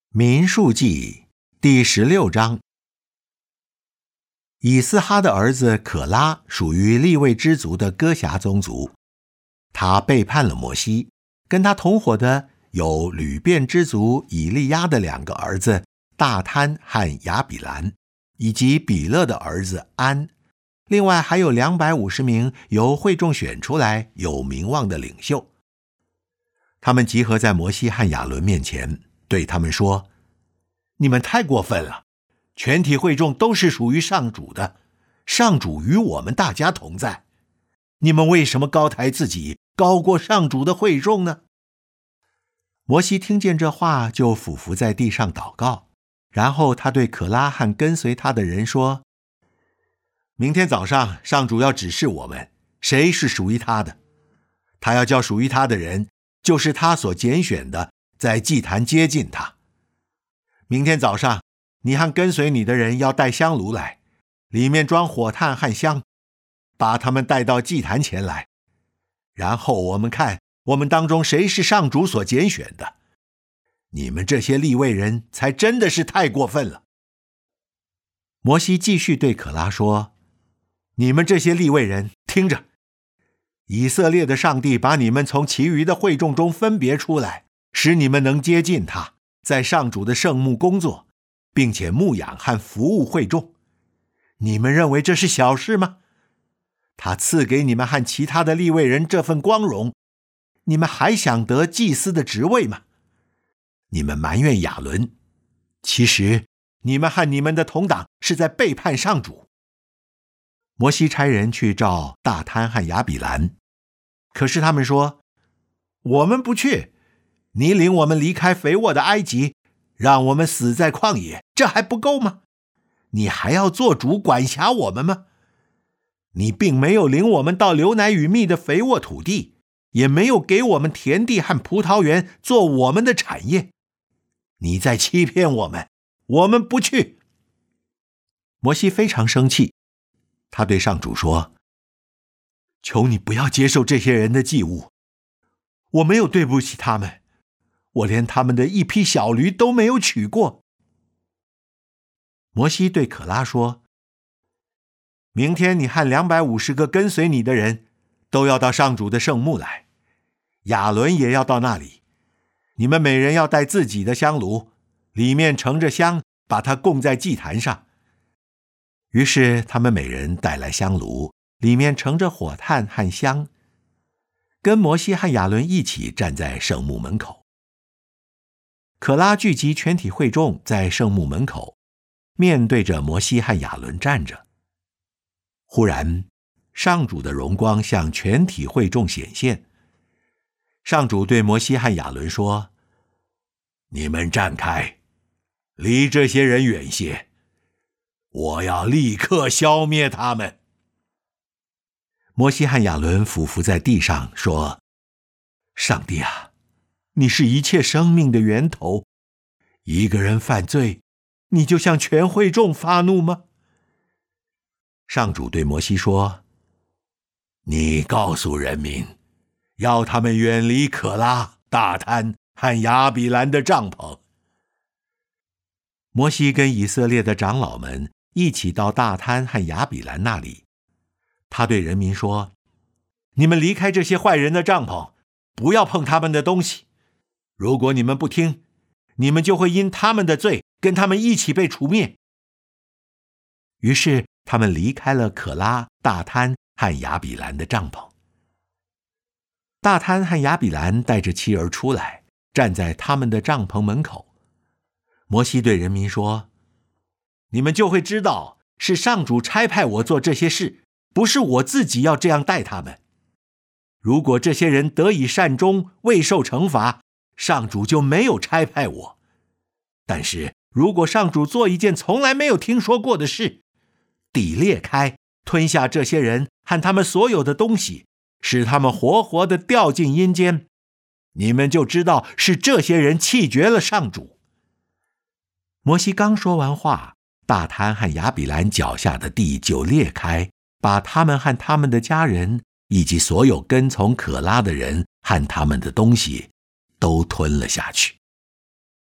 民数记第16章。以斯哈的儿子可拉属于利未支族的哥辖宗族，他背叛了摩西，跟他同伙的有吕便支族以利亚的2个儿子大贪和亚比兰，以及比勒的儿子安，另外还有250名由会众选出来有名望的领袖。他们集合在摩西和亚伦面前，对他们说：你们太过分了，全体会众都是属于上主的，上主与我们大家同在，你们为什么高抬自己，高过上主的会众呢？摩西听见这话，就俯伏在地上祷告，然后他对可拉和跟随他的人说：明天早上上主要指示我们谁是属于他的，他要叫属于他的人，就是他所拣选的，在祭坛接近他。明天早上，你和跟随你的人要带香炉来，里面装火炭和香，把他们带到祭坛前来。然后我们看我们当中谁是上主所拣选的。你们这些利未人才真的是太过分了。摩西继续对可拉说：你们这些利未人，听着，以色列的上帝把你们从其余的会众中分别出来，使你们能接近他，在上主的圣幕工作，并且牧养和服务会众。你们认为这是小事吗？他赐给你们和其他的利未人这份光荣，你们还想得祭司的职位吗？你们埋怨亚伦，其实你们和你们的同党是在背叛上主。摩西差人去召大贪和亚比兰，可是他们说：我们不去，你领我们离开肥沃的埃及，让我们死在旷野，这还不够吗？你还要做主管辖我们吗？你并没有领我们到流奶与蜜的肥沃土地，也没有给我们田地和葡萄园做我们的产业。你在欺骗我们，我们不去。摩西非常生气，他对上主说：求你不要接受这些人的祭物，我没有对不起他们，我连他们的一匹小驴都没有取过。摩西对可拉说：明天你和250个跟随你的人都要到上主的圣幕来，亚伦也要到那里，你们每人要带自己的香炉，里面盛着香，把它供在祭坛上。于是他们每人带来香炉，里面盛着火炭和香，跟摩西和亚伦一起站在圣幕门口。可拉聚集全体会众在圣幕门口，面对着摩西和亚伦站着。忽然，上主的荣光向全体会众显现。上主对摩西和亚伦说：你们站开，离这些人远些，我要立刻消灭他们。摩西和亚伦俯伏在地上说：上帝啊，你是一切生命的源头，一个人犯罪，你就向全会众发怒吗？上主对摩西说：你告诉人民，要他们远离可拉、大贪和亚比兰的帐篷。摩西跟以色列的长老们一起到大贪和亚比兰那里，他对人民说：你们离开这些坏人的帐篷，不要碰他们的东西。如果你们不听，你们就会因他们的罪跟他们一起被除灭。于是他们离开了可拉、大贪和亚比兰的帐篷。大贪和亚比兰带着妻儿出来，站在他们的帐篷门口。摩西对人民说：你们就会知道是上主差派我做这些事，不是我自己要这样待他们。如果这些人得以善终，未受惩罚，上主就没有差派我。但是如果上主做一件从来没有听说过的事，地裂开，吞下这些人和他们所有的东西，使他们活活地掉进阴间，你们就知道是这些人弃绝了上主。摩西刚说完话，大贪和亚比兰脚下的地就裂开，把他们和他们的家人，以及所有跟从可拉的人和他们的东西都吞了下去。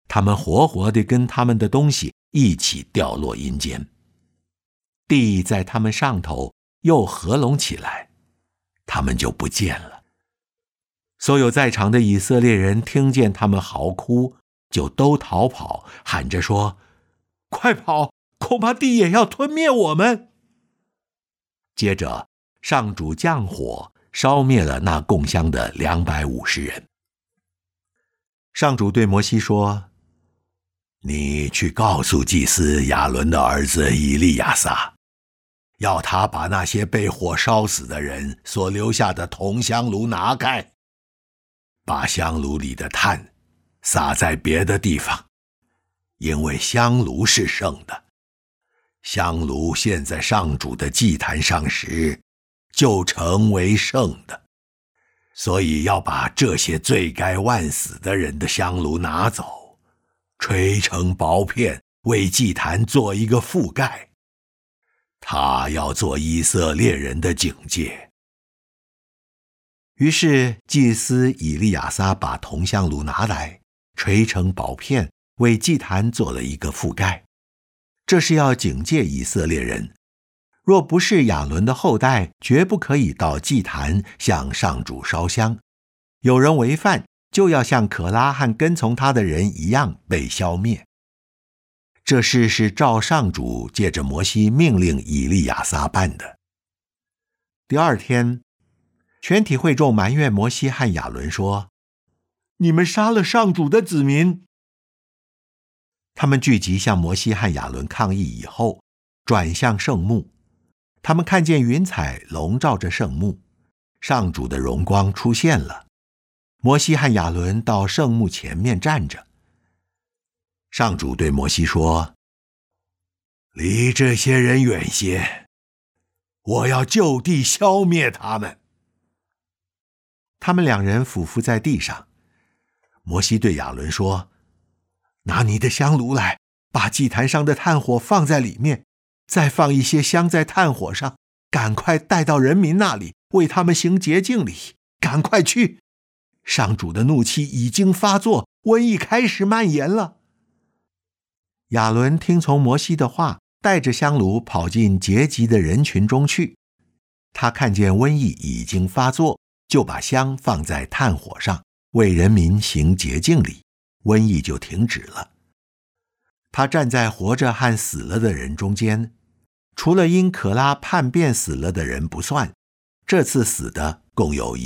他们活活地跟他们的东西一起掉落阴间。地在他们上头又合拢起来，他们就不见了。所有在场的以色列人听见他们嚎哭，就都逃跑，喊着说：快跑，恐怕地也要吞灭我们。接着上主降火，烧灭了那共乡的250人。上主对摩西说：你去告诉祭司亚伦的儿子以利亚撒，要他把那些被火烧死的人所留下的铜香炉拿开，把香炉里的炭撒在别的地方，因为香炉是圣的。香炉献在上主的祭坛上时，就成为圣的。所以要把这些罪该万死的人的香炉拿走，吹成薄片，为祭坛做一个覆盖。他要做以色列人的警戒。于是祭司以利亚撒把铜香炉拿来，吹成薄片，为祭坛做了一个覆盖。这是要警戒以色列人，若不是亚伦的后代，绝不可以到祭坛向上主烧香。有人违犯，就要像可拉和跟从他的人一样被消灭。这事是照上主借着摩西命令以利亚撒办的。第二天，全体会众埋怨摩西和亚伦说：你们杀了上主的子民。他们聚集向摩西和亚伦抗议以后，转向圣幕。他们看见云彩笼罩着圣幕，上主的荣光出现了。摩西和亚伦到圣幕前面站着。上主对摩西说：离这些人远些，我要就地消灭他们。他们两人俯伏在地上。摩西对亚伦说：拿你的香炉来，把祭坛上的炭火放在里面，再放一些香在炭火上，赶快带到人民那里，为他们行洁净礼。赶快去！上主的怒气已经发作，瘟疫开始蔓延了。亚伦听从摩西的话，带着香炉跑进结集的人群中去。他看见瘟疫已经发作，就把香放在炭火上，为人民行洁净礼，瘟疫就停止了。他站在活着和死了的人中间，除了因可拉叛变死了的人不算，这次死的共有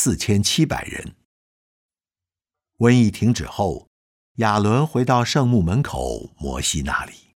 14700人。瘟疫停止后，亚伦回到圣幕门口摩西那里。